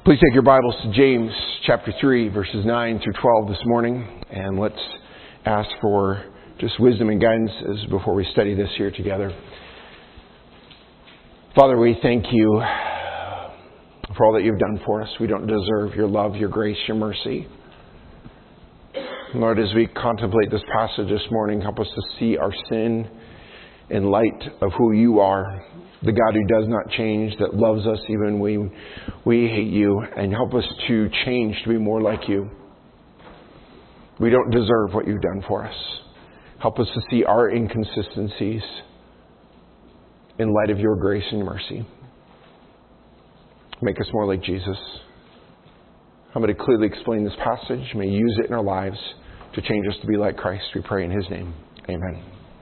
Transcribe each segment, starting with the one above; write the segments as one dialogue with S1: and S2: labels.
S1: Please take your Bibles to James chapter 3, verses 9 through 12 this morning, and let's ask for just wisdom and guidance before we study this here together. Father, we thank you for all that you've done for us. We don't deserve your love, your grace, your mercy. Lord, as we contemplate this passage this morning, help us to see our sin in light of who you are, the God who does not change, that loves us even when we hate you, and help us to change to be more like you. We don't deserve what you've done for us. Help us to see our inconsistencies in light of your grace and mercy. Make us more like Jesus. I'm going to clearly explain this passage. May you use it in our lives to change us to be like Christ. We pray in his name. Amen.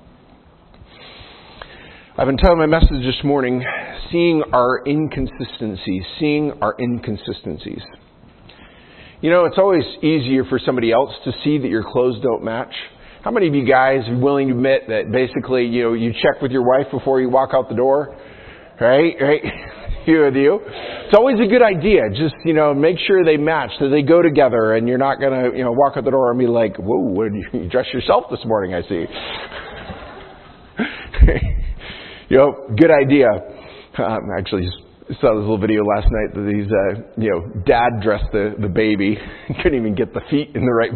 S1: I've been telling my message this morning, seeing our inconsistencies. Seeing our inconsistencies. You know, it's always easier for somebody else to see that your clothes don't match. How many of you guys are willing to admit that basically, you check with your wife before you walk out the door? Right? Few of you. It's always a good idea. Just, make sure they match, that they go together, and you're not going to, walk out the door and be like, whoa, what did you dress yourself this morning, I see. Good idea. Actually, just saw this little video last night that these, dad dressed the baby, couldn't even get the feet in the right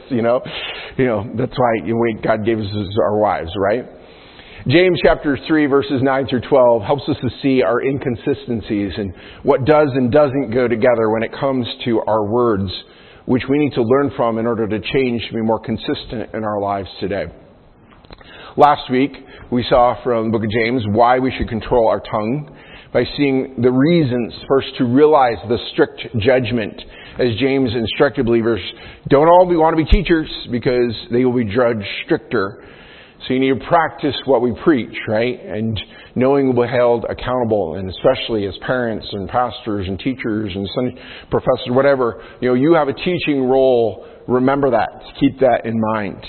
S1: place. That's why God gave us our wives, right? James chapter 3, verses 9 through 12 helps us to see our inconsistencies and what does and doesn't go together when it comes to our words, which we need to learn from in order to change to be more consistent in our lives today. Last week, we saw from the book of James why we should control our tongue by seeing the reasons first to realize the strict judgment. As James instructed believers, don't all want to be teachers because they will be judged stricter. So you need to practice what we preach, right? And knowing we'll be held accountable, and especially as parents and pastors and teachers and Sunday professors, whatever, you have a teaching role. Remember that. Keep that in mind.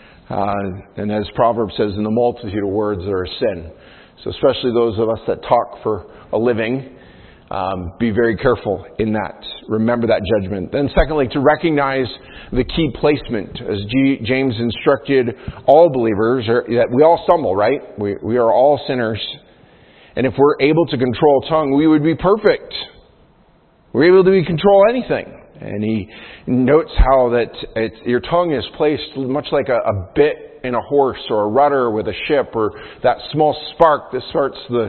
S1: And as Proverbs says, in the multitude of words there is sin. So especially those of us that talk for a living, be very careful in that. Remember that judgment. Then secondly, to recognize the key placement. As James instructed all believers, that we all stumble, right? We are all sinners. And if we're able to control tongue, we would be perfect. We're able to control anything. And he notes how that your tongue is placed much like a bit in a horse or a rudder with a ship, or that small spark that starts the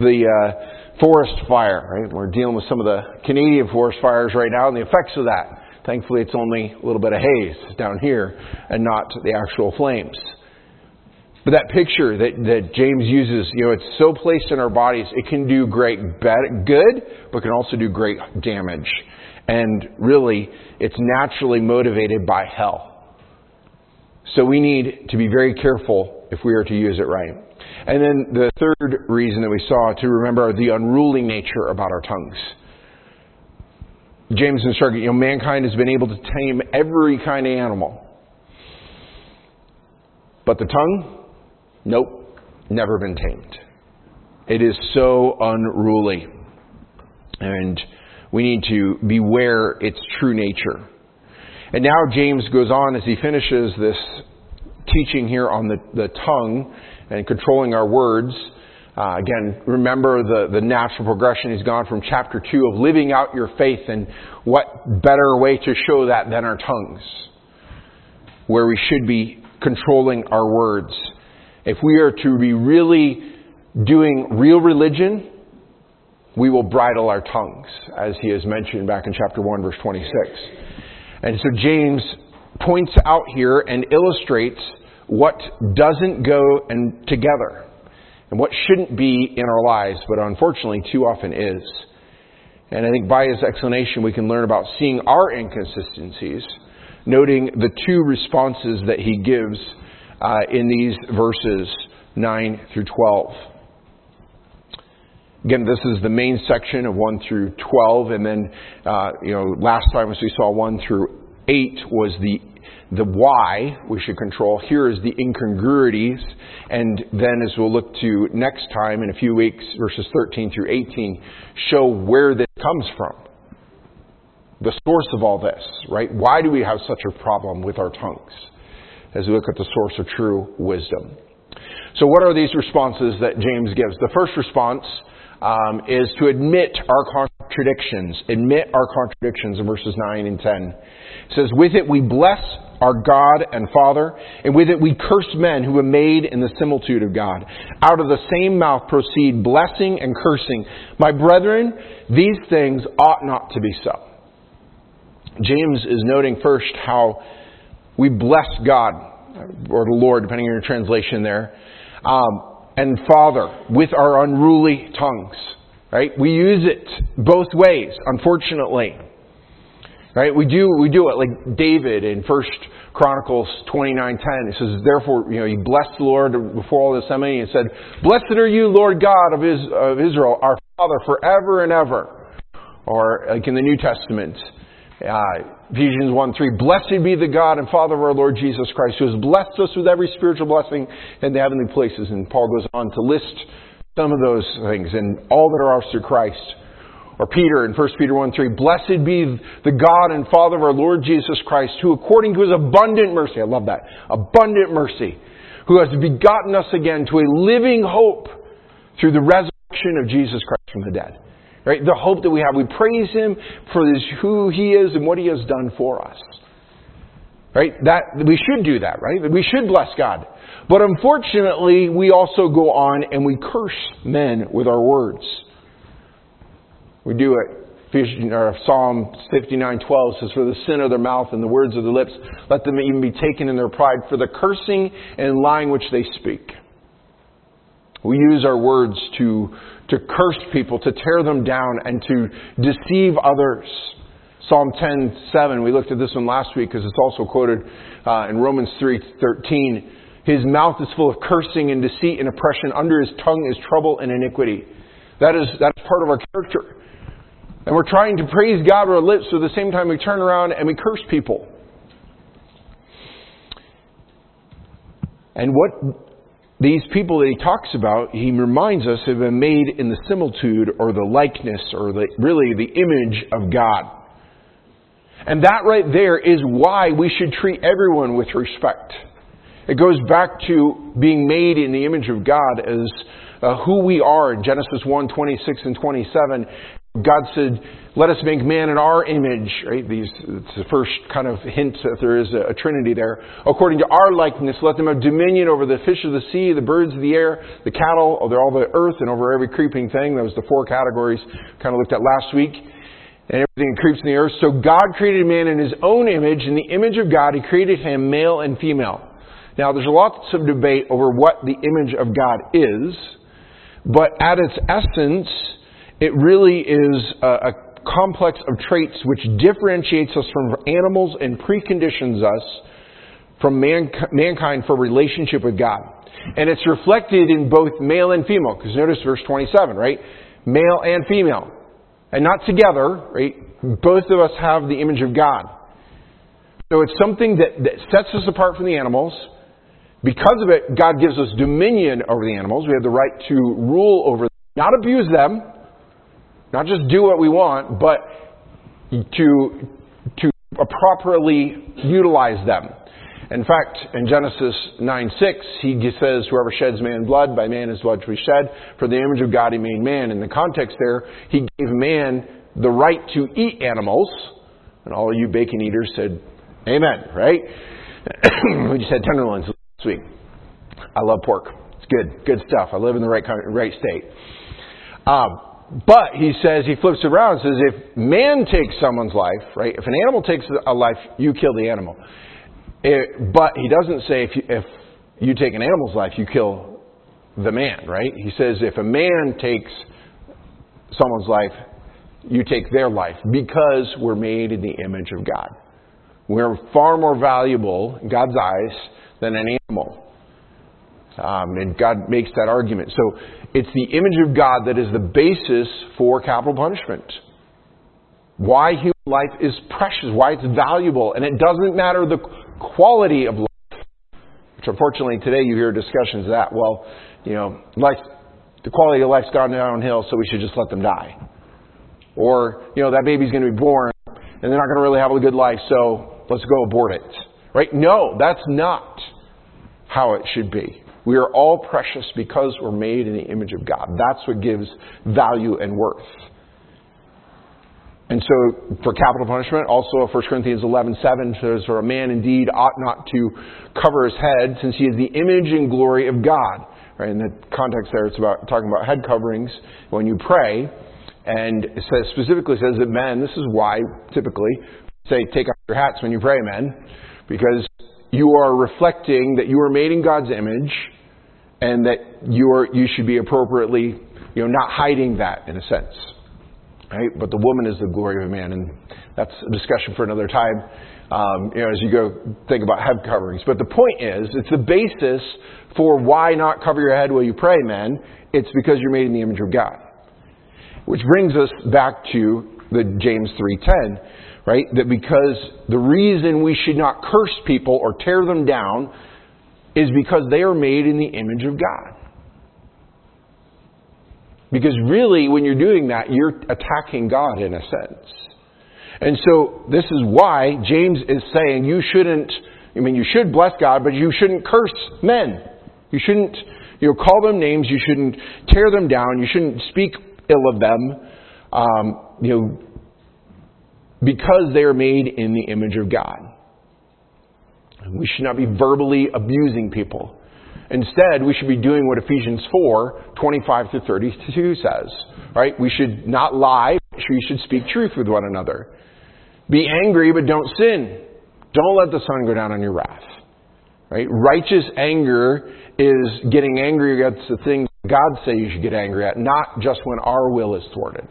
S1: forest fire. Right? We're dealing with some of the Canadian forest fires right now and the effects of that. Thankfully, it's only a little bit of haze down here and not the actual flames. But that picture that James uses, it's so placed in our bodies, it can do good, but can also do great damage. And really, it's naturally motivated by hell. So we need to be very careful if we are to use it right. And then the third reason that we saw, to remember the unruly nature about our tongues. James instructed, mankind has been able to tame every kind of animal. But the tongue? Nope, never been tamed. It is so unruly. And we need to beware its true nature. And now James goes on as he finishes this teaching here on the tongue and controlling our words. Again, remember the natural progression. He's gone from chapter 2 of living out your faith, and what better way to show that than our tongues, where we should be controlling our words. If we are to be really doing real religion, we will bridle our tongues, as he has mentioned back in chapter 1, verse 26. And so James points out here and illustrates what doesn't go together and what shouldn't be in our lives, but unfortunately too often is. And I think by his explanation we can learn about seeing our inconsistencies, noting the two responses that he gives in these verses 9 through 12. Again, this is the main section of 1 through 12, and then, last time as we saw 1 through 8 was the why we should control. Here is the incongruities, and then as we'll look to next time in a few weeks, verses 13 through 18, show where this comes from. the source of all this, right? Why do we have such a problem with our tongues as we look at the source of true wisdom? So what are these responses that James gives? The first response is to admit our contradictions. Admit our contradictions in verses 9 and 10. It says, with it we bless our God and Father, and with it we curse men who were made in the similitude of God. Out of the same mouth proceed blessing and cursing. My brethren, these things ought not to be so. James is noting first how we bless God, or the Lord, depending on your translation there, and Father with our unruly tongues. Right? We use it both ways, unfortunately. Right? We do it like David in 1 Chronicles 29:10. It says, therefore, he blessed the Lord before all the assembly and said, blessed are you, Lord God of Israel, our Father, forever and ever. Or like in the New Testament, Ephesians 1:3, blessed be the God and Father of our Lord Jesus Christ, who has blessed us with every spiritual blessing in the heavenly places. And Paul goes on to list some of those things, and all that are ours through Christ. Or Peter in 1 Peter 1:3, blessed be the God and Father of our Lord Jesus Christ, who according to His abundant mercy, I love that, abundant mercy, who has begotten us again to a living hope through the resurrection of Jesus Christ from the dead. Right? The hope that we have. We praise Him for who He is and what He has done for us. Right? We should do that, right? We should bless God. But unfortunately, we also go on and we curse men with our words. We do it. Psalm 59:12 says, for the sin of their mouth and the words of their lips, let them even be taken in their pride for the cursing and lying which they speak. We use our words to curse people, to tear them down, and to deceive others. Psalm 10:7, we looked at this one last week because it's also quoted in Romans 3:13. His mouth is full of cursing and deceit and oppression. Under his tongue is trouble and iniquity. That is part of our character. And we're trying to praise God with our lips, so at the same time we turn around and we curse people. And what these people that he talks about, he reminds us, have been made in the similitude or the likeness or really the image of God. And that right there is why we should treat everyone with respect. It goes back to being made in the image of God as who we are. In Genesis 1:26 and 27, God said, let us make man in our image. Right? It's the first kind of hint that there is a trinity there. According to our likeness, let them have dominion over the fish of the sea, the birds of the air, the cattle, over all the earth, and over every creeping thing. That was the 4 categories kind of looked at last week. And everything that creeps in the earth. So God created man in His own image. In the image of God, He created him male and female. Now, there's lots of debate over what the image of God is. But at its essence, it really is a complex of traits which differentiates us from animals and preconditions us from mankind for relationship with God. And it's reflected in both male and female. Because notice verse 27, right? Male and female. And not together, right? Both of us have the image of God. So it's something that sets us apart from the animals. Because of it, God gives us dominion over the animals. We have the right to rule over them. Not abuse them. Not just do what we want, but to properly utilize them. In fact, in Genesis 9:6, He says, whoever sheds man's blood, by man his blood shall be shed. For the image of God He made man. In the context there, He gave man the right to eat animals. And all of you bacon eaters said, amen, right? We just had tenderloins last week. I love pork. It's good stuff. I live in the right state. But he says, he flips it around and says, if man takes someone's life, right? If an animal takes a life, you kill the animal. But he doesn't say if you take an animal's life, you kill the man, right? He says if a man takes someone's life, you take their life because we're made in the image of God. We're far more valuable in God's eyes than an animal. And God makes that argument. So it's the image of God that is the basis for capital punishment. Why human life is precious, why it's valuable. And it doesn't matter the quality of life. Which unfortunately today you hear discussions of that. Well, the quality of life's gone downhill, so we should just let them die. Or, that baby's going to be born and they're not going to really have a good life, so let's go abort it. Right? No, that's not how it should be. We are all precious because we're made in the image of God. That's what gives value and worth. And so, for capital punishment, also 1 Corinthians 11:7 says, "For a man indeed ought not to cover his head, since he is the image and glory of God." Right? In the context there, it's about talking about head coverings when you pray. And it says, specifically says that men, this is why typically say, take off your hats when you pray, men. Because you are reflecting that you are made in God's image, and that you should be appropriately, not hiding that in a sense. Right? But the woman is the glory of a man, and that's a discussion for another time, as you go think about head coverings. But the point is, it's the basis for why not cover your head while you pray, men. It's because you're made in the image of God. Which brings us back to the James 3:10, right? That because the reason we should not curse people or tear them down is because they are made in the image of God. Because really, when you're doing that, you're attacking God in a sense. And so this is why James is saying you should bless God, but you shouldn't curse men. You shouldn't, call them names. You shouldn't tear them down. You shouldn't speak ill of them, because they are made in the image of God. We should not be verbally abusing people. Instead, we should be doing what Ephesians 4:25-32 says. Right? We should not lie. We should speak truth with one another. Be angry, but don't sin. Don't let the sun go down on your wrath. Right? Righteous anger is getting angry against the things God says you should get angry at, not just when our will is thwarted.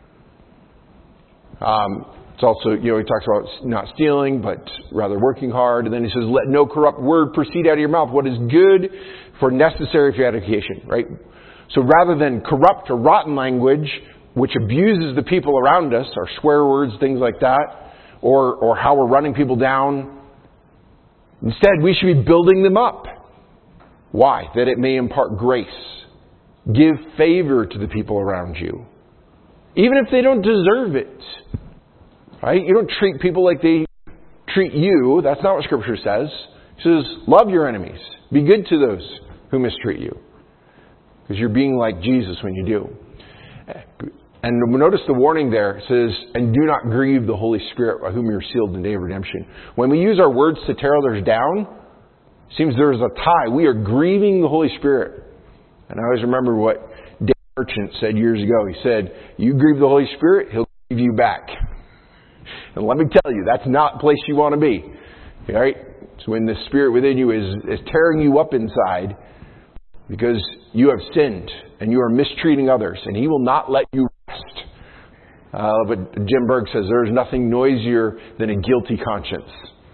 S1: It's also, he talks about not stealing, but rather working hard. And then he says, let no corrupt word proceed out of your mouth. What is good for necessary for edification, right? So rather than corrupt or rotten language, which abuses the people around us, our swear words, things like that, or how we're running people down, instead we should be building them up. Why? That it may impart grace. Give favor to the people around you. Even if they don't deserve it. Right? You don't treat people like they treat you. That's not what Scripture says. It says, love your enemies. Be good to those who mistreat you. Because you're being like Jesus when you do. And notice the warning there. It says, and do not grieve the Holy Spirit by whom you're sealed in the day of redemption. When we use our words to tear others down, it seems there's a tie. We are grieving the Holy Spirit. And I always remember what Dave Merchant said years ago. He said, you grieve the Holy Spirit, He'll grieve you back. And let me tell you, that's not the place you want to be. Right? So when the Spirit within you is tearing you up inside because you have sinned and you are mistreating others, and He will not let you rest. But Jim Berg says there is nothing noisier than a guilty conscience.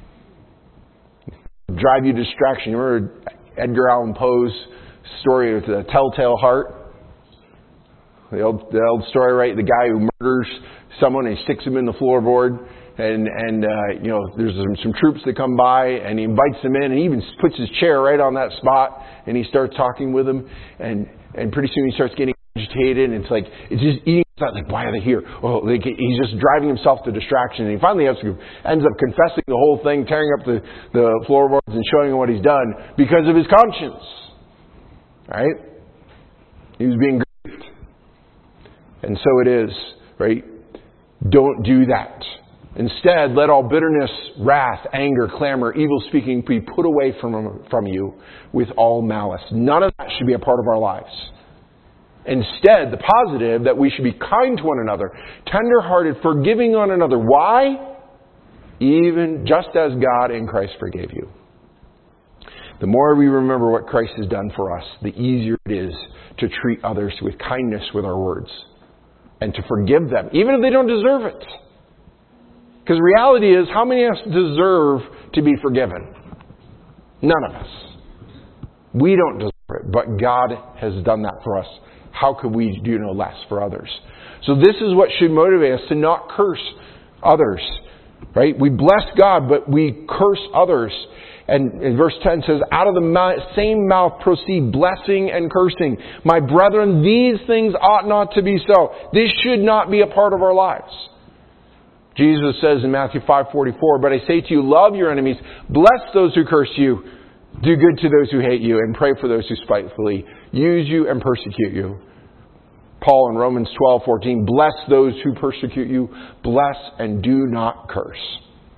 S1: Drive you to distraction. You remember Edgar Allan Poe's story with the Telltale Heart? The old story, right? The guy who murders someone and he sticks him in the floorboard, and there's some troops that come by, and he invites them in, and he even puts his chair right on that spot, and he starts talking with them, and pretty soon he starts getting agitated, and it's just eating. It's not like, why are they here? He's just driving himself to distraction, and he finally ends up confessing the whole thing, tearing up the floorboards and showing him what he's done because of his conscience. Right? He was being grieved. And so it is, right? Don't do that. Instead, let all bitterness, wrath, anger, clamor, evil speaking be put away from you with all malice. None of that should be a part of our lives. Instead, the positive, that we should be kind to one another, tender-hearted, forgiving one another. Why? Even just as God in Christ forgave you. The more we remember what Christ has done for us, the easier it is to treat others with kindness with our words. And to forgive them, even if they don't deserve it. Because the reality is, how many of us deserve to be forgiven? None of us. We don't deserve it, but God has done that for us. How could we do no less for others? So this is what should motivate us to not curse others. Right? We bless God, but we curse others. And in verse 10 says, out of the same mouth proceed blessing and cursing. My brethren, these things ought not to be so. This should not be a part of our lives. Jesus says in Matthew 5:44, "But I say to you, love your enemies, bless those who curse you, do good to those who hate you, and pray for those who spitefully use you and persecute you." Paul in Romans 12:14, "Bless those who persecute you, bless and do not curse."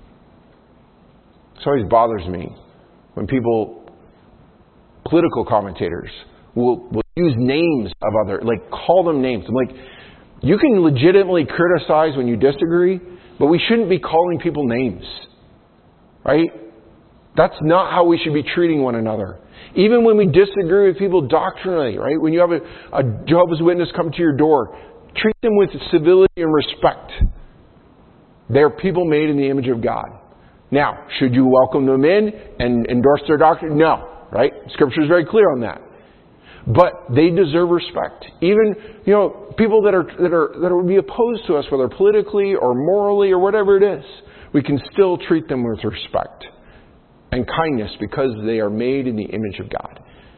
S1: It always bothers me when political commentators will use names of call them names. I'm like, you can legitimately criticize when you disagree, but we shouldn't be calling people names. Right? That's not how we should be treating one another. Even when we disagree with people doctrinally, right? When you have a Jehovah's Witness come to your door, treat them with civility and respect. They're people made in the image of God. Now, should you welcome them in and endorse their doctrine? No, right? Scripture is very clear on that. But they deserve respect. Even, people that would be opposed to us, whether politically or morally or whatever it is, we can still treat them with respect and kindness because they are made in the image of God.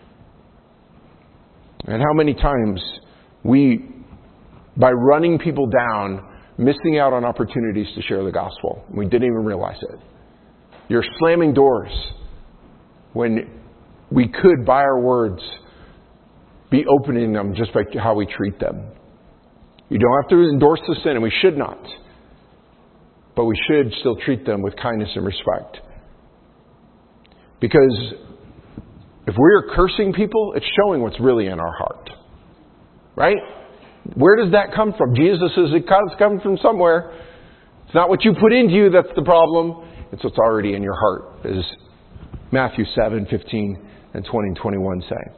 S1: And how many times we, by running people down, missing out on opportunities to share the gospel, we didn't even realize it. You're slamming doors when we could, by our words, be opening them just by how we treat them. You don't have to endorse the sin, and we should not. But we should still treat them with kindness and respect. Because if we're cursing people, it's showing what's really in our heart. Right? Where does that come from? Jesus says it comes from somewhere. It's not what you put into you that's the problem. It's what's already in your heart, as Matthew 7:15 and 20 and 21 say.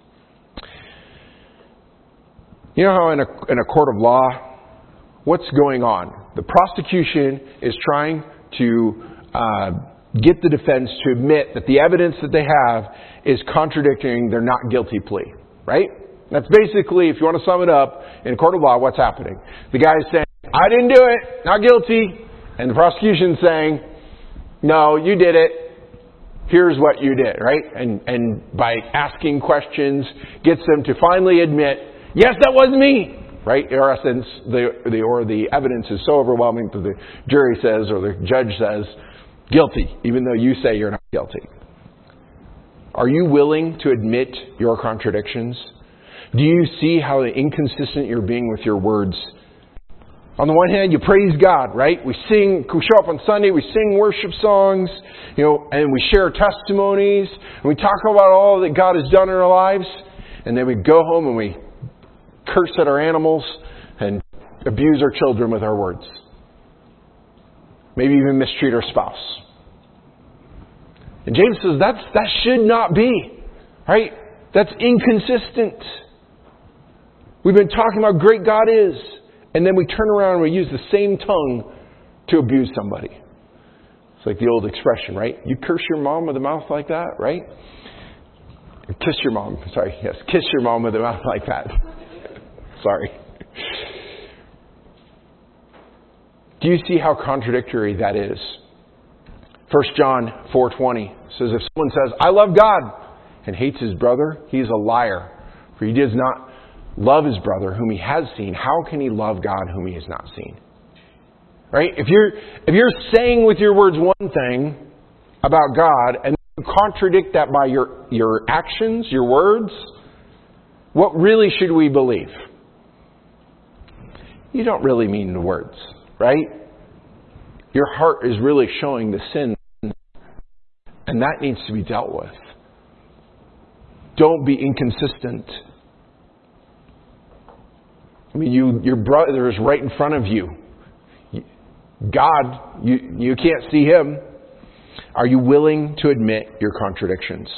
S1: You know how in a court of law, what's going on? The prosecution is trying to get the defense to admit that the evidence that they have is contradicting their not guilty plea. Right? That's basically, if you want to sum it up, in a court of law, what's happening? The guy is saying, I didn't do it, not guilty. And the prosecution is saying, no, you did it. Here's what you did, right? And by asking questions, gets them to finally admit, yes, that was me, right? In essence, the evidence is so overwhelming that the jury says, or the judge says, guilty, even though you say you're not guilty. Are you willing to admit your contradictions? Do you see how inconsistent you're being with your words? On the one hand, you praise God, right? We show up on Sunday, we sing worship songs, and we share testimonies, and we talk about all that God has done in our lives, and then we go home and we curse at our animals and abuse our children with our words. Maybe even mistreat our spouse. And James says that should not be, right? That's inconsistent. We've been talking about how great God is, and then we turn around and we use the same tongue to abuse somebody. It's like the old expression, right? You curse your mom with a mouth like that, right? Kiss your mom. Sorry, yes. Kiss your mom with a mouth like that. Sorry. Do you see how contradictory that is? 1 John 4:20 says, if someone says, I love God, and hates his brother, he is a liar. For he does not love his brother whom he has seen. How can he love God whom he has not seen? Right? If you're saying with your words one thing about God, and you contradict that by your actions, your words, what really should we believe? You don't really mean the words, right? Your heart is really showing the sin, and that needs to be dealt with. Don't be inconsistent. I mean, your brother is right in front of you. God, you can't see him. Are you willing to admit your contradictions?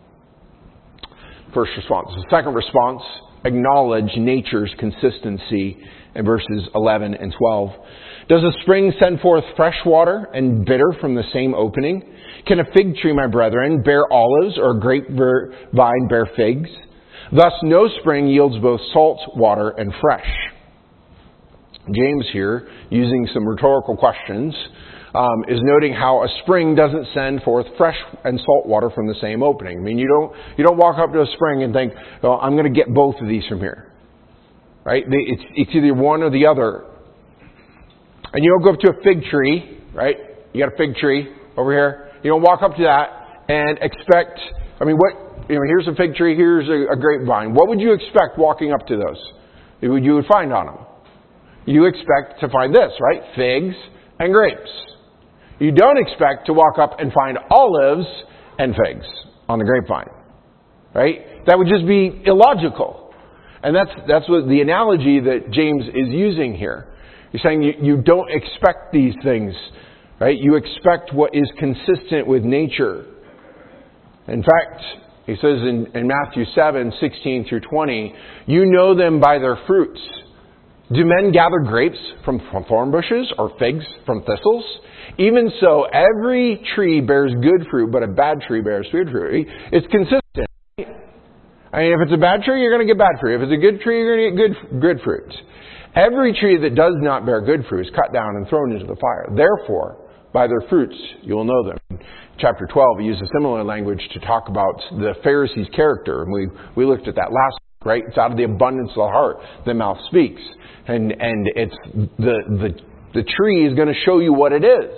S1: First response. The second response, acknowledge nature's consistency in verses 11 and 12. Does a spring send forth fresh water and bitter from the same opening? Can a fig tree, my brethren, bear olives, or a grapevine bear figs? Thus no spring yields both salt water and fresh. James here, using some rhetorical questions, is noting how a spring doesn't send forth fresh and salt water from the same opening. I mean, you don't walk up to a spring and think, well, I'm going to get both of these from here. Right? It's either one or the other. And you don't go up to a fig tree, right? You got a fig tree over here. You don't walk up to that and expect, here's a fig tree, here's a grapevine. What would you expect walking up to those? You would find on them. You expect to find this, right? Figs and grapes. You don't expect to walk up and find olives and figs on the grapevine, right? That would just be illogical. And that's what the analogy that James is using here. He's saying you don't expect these things, right? You expect what is consistent with nature. In fact, he says in Matthew 7:16 through 20, you know them by their fruits. Do men gather grapes from thorn bushes or figs from thistles? Even so, every tree bears good fruit, but a bad tree bears bad fruit. It's consistent. If it's a bad tree, you're going to get bad fruit. If it's a good tree, you're going to get good fruit. Every tree that does not bear good fruit is cut down and thrown into the fire. Therefore, by their fruits you will know them. In chapter 12, he used a similar language to talk about the Pharisees' character. And we looked at that last week, right? It's out of the abundance of the heart the mouth speaks. And it's the tree is going to show you what it is.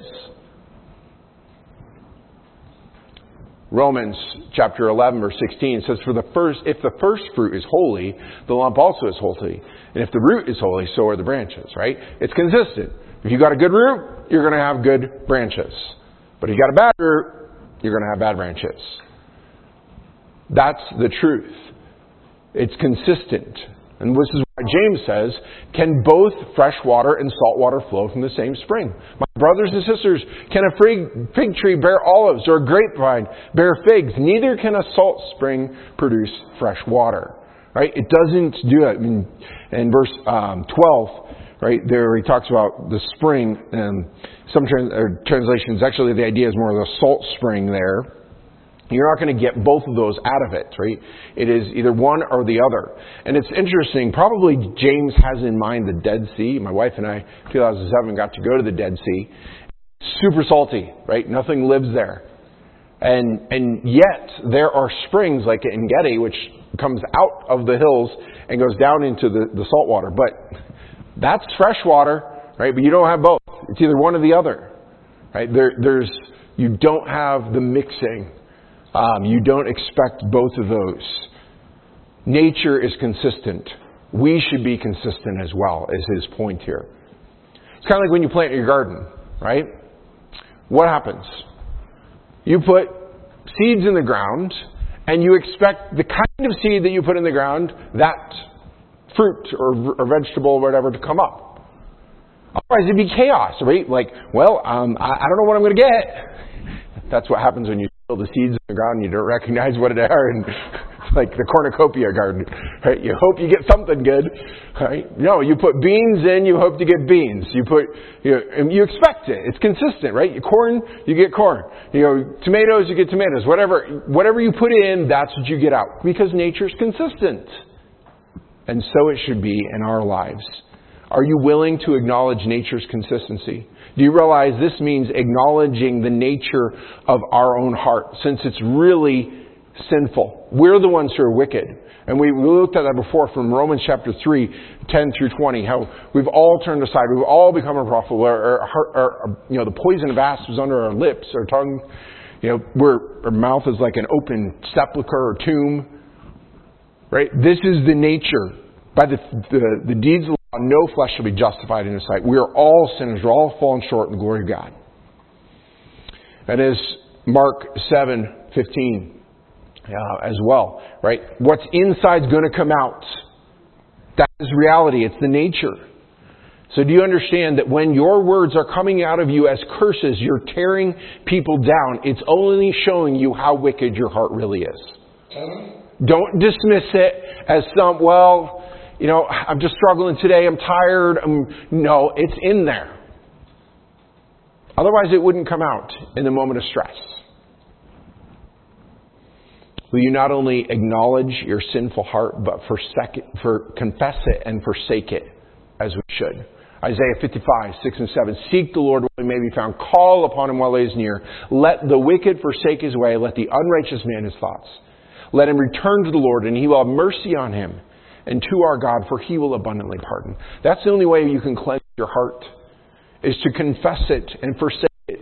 S1: Romans chapter 11 verse 16 says, if the first fruit is holy, the lump also is holy. And if the root is holy, so are the branches, right? It's consistent. If you got a good root, you're going to have good branches. But if you got a bad root, you're going to have bad branches. That's the truth. It's consistent. And this is why James says, can both fresh water and salt water flow from the same spring? My brothers and sisters, can a fig tree bear olives or a grapevine bear figs? Neither can a salt spring produce fresh water. Right? It doesn't do that. In verse 12, right, there he talks about the spring. Some translations, actually the idea is more of a salt spring there. You're not going to get both of those out of it, right? It is either one or the other. And it's interesting, probably James has in mind the Dead Sea. My wife and I, 2007, got to go to the Dead Sea. Super salty, right? Nothing lives there. And yet, there are springs like En Gedi, which comes out of the hills and goes down into the salt water. But that's fresh water, right? But you don't have both. It's either one or the other, right? You don't have the mixing. You don't expect both of those. Nature is consistent. We should be consistent as well, is his point here. It's kind of like when you plant your garden, right? What happens? You put seeds in the ground, and you expect the kind of seed that you put in the ground, that fruit or vegetable or whatever, to come up. Otherwise, it'd be chaos, right? Like, I don't know what I'm going to get. That's what happens when you the seeds in the ground and you don't recognize what they are, and it's like the cornucopia garden, right? You hope you get something good, right? No, you put beans in, you hope to get beans. You expect it. It's consistent, right? Corn, you get corn. Tomatoes, you get tomatoes. Whatever you put in, that's what you get out, because nature's consistent. And so it should be in our lives. Are you willing to acknowledge nature's consistency? Do you realize this means acknowledging the nature of our own heart, since it's really sinful? We're the ones who are wicked. And we looked at that before from Romans chapter 3, 10 through 20, how we've all turned aside. We've all become unprofitable. The poison of asps is under our lips, our tongue. Our mouth is like an open sepulcher or tomb. Right? This is the nature. By the deeds of the law, no flesh shall be justified in His sight. We are all sinners. We're all fallen short in the glory of God. That is Mark 7:15 as well. Right? What's inside is going to come out. That is reality. It's the nature. So do you understand that when your words are coming out of you as curses, you're tearing people down? It's only showing you how wicked your heart really is. Don't dismiss it as I'm just struggling today, I'm tired. No, it's in there. Otherwise it wouldn't come out in the moment of stress. Will you not only acknowledge your sinful heart, but confess it and forsake it as we should? Isaiah 55, 6 and 7. Seek the Lord while He may be found. Call upon Him while He is near. Let the wicked forsake his way. Let the unrighteous man his thoughts. Let him return to the Lord, and He will have mercy on him, and to our God, for He will abundantly pardon. That's the only way you can cleanse your heart, is to confess it and forsake it.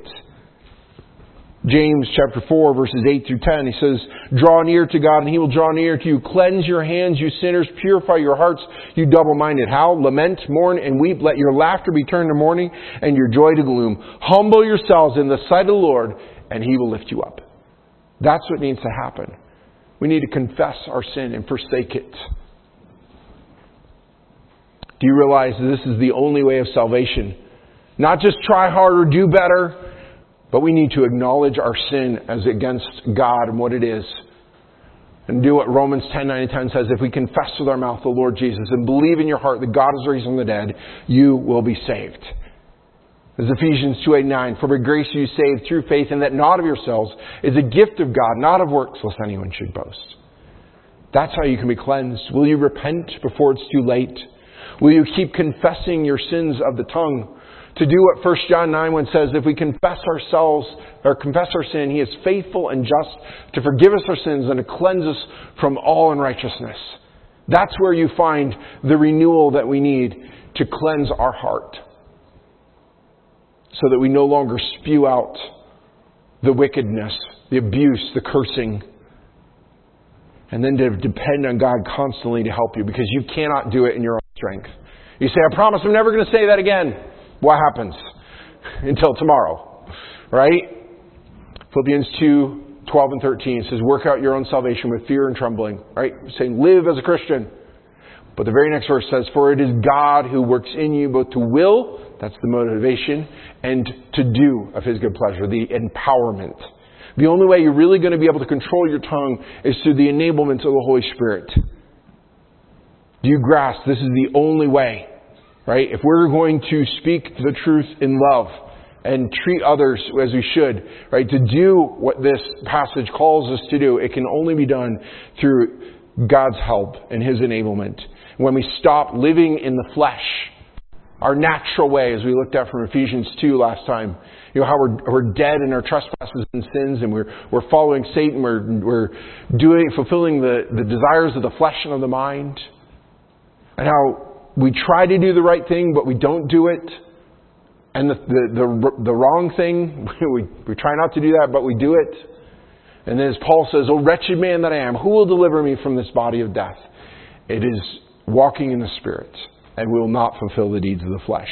S1: James chapter 4, verses 8 through 10, he says, "Draw near to God, and He will draw near to you. Cleanse your hands, you sinners. Purify your hearts, you double-minded." How? Lament, mourn, and weep. Let your laughter be turned to mourning, and your joy to gloom. Humble yourselves in the sight of the Lord, and He will lift you up. That's what needs to happen. We need to confess our sin and forsake it. Do you realize this is the only way of salvation? Not just try harder, do better, but we need to acknowledge our sin as against God and what it is. And do what Romans 10:9 and 10 says, if we confess with our mouth the Lord Jesus and believe in your heart that God is raised from the dead, you will be saved. As Ephesians 2:8-9, "For by grace you saved through faith, and that not of yourselves is a gift of God, not of works, lest anyone should boast." That's how you can be cleansed. Will you repent before it's too late? Will you keep confessing your sins of the tongue? To do what 1 John 9:1 says, if we confess our sin, He is faithful and just to forgive us our sins and to cleanse us from all unrighteousness. That's where you find the renewal that we need to cleanse our heart, so that we no longer spew out the wickedness, the abuse, the cursing, and then to depend on God constantly to help you, because you cannot do it in your own strength. You say, "I promise I'm never going to say that again." What happens? Until tomorrow, right? Philippians 2:12 and 13 says, "Work out your own salvation with fear and trembling." Right? Saying, live as a Christian. But the very next verse says, "For it is God who works in you both to will," that's the motivation, "and to do of His good pleasure," the empowerment. The only way you're really going to be able to control your tongue is through the enablement of the Holy Spirit. Do you grasp this is the only way? Right? If we're going to speak the truth in love and treat others as we should, right? To do what this passage calls us to do, it can only be done through God's help and His enablement. When we stop living in the flesh, our natural way, as we looked at from Ephesians 2 last time, you know, how we're dead in our trespasses and sins, and we're following Satan, we're fulfilling the desires of the flesh and of the mind, and how we try to do the right thing, but we don't do it. And the wrong thing, we try not to do that, but we do it. And then as Paul says, "O wretched man that I am, who will deliver me from this body of death?" It is walking in the Spirit, and we will not fulfill the deeds of the flesh.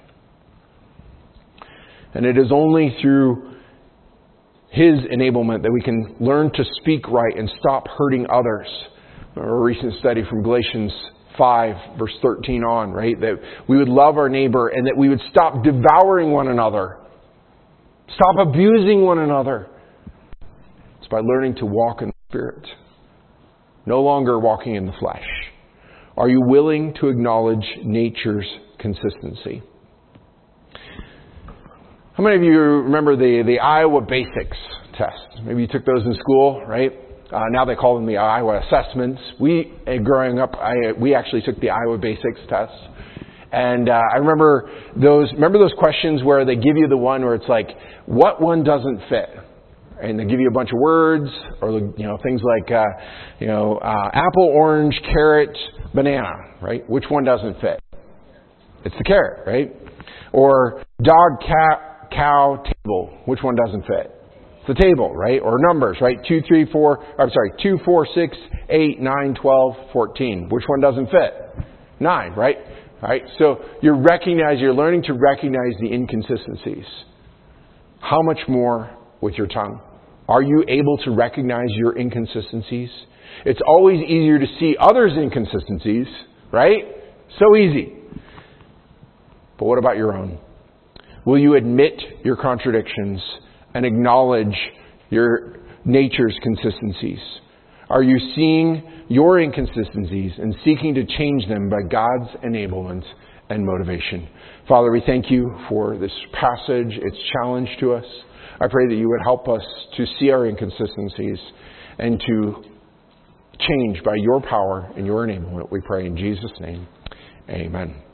S1: And it is only through His enablement that we can learn to speak right and stop hurting others. A recent study from Galatians 5, verse 13 on, right? That we would love our neighbor and that we would stop devouring one another. Stop abusing one another. It's by learning to walk in the Spirit. No longer walking in the flesh. Are you willing to acknowledge nature's consistency? How many of you remember the Iowa Basics test? Maybe you took those in school, right? Now they call them the Iowa Assessments. Growing up, we actually took the Iowa Basics test. And I remember those questions where they give you the one where it's like, what one doesn't fit? And they give you a bunch of words, or things like apple, orange, carrot, banana, right? Which one doesn't fit? It's the carrot, right? Or dog, cat, cow, table. Which one doesn't fit? The table, right? Or numbers, right? 2, 4, 6, 8, 9, 12, 14. Which one doesn't fit? 9, right? Right? So you're learning to recognize the inconsistencies. How much more with your tongue? Are you able to recognize your inconsistencies? It's always easier to see others' inconsistencies, right? So easy. But what about your own? Will you admit your contradictions and acknowledge your nature's consistencies? Are you seeing your inconsistencies and seeking to change them by God's enablement and motivation? Father, we thank you for this passage, its challenge to us. I pray that you would help us to see our inconsistencies and to change by your power and your enablement. We pray in Jesus' name. Amen.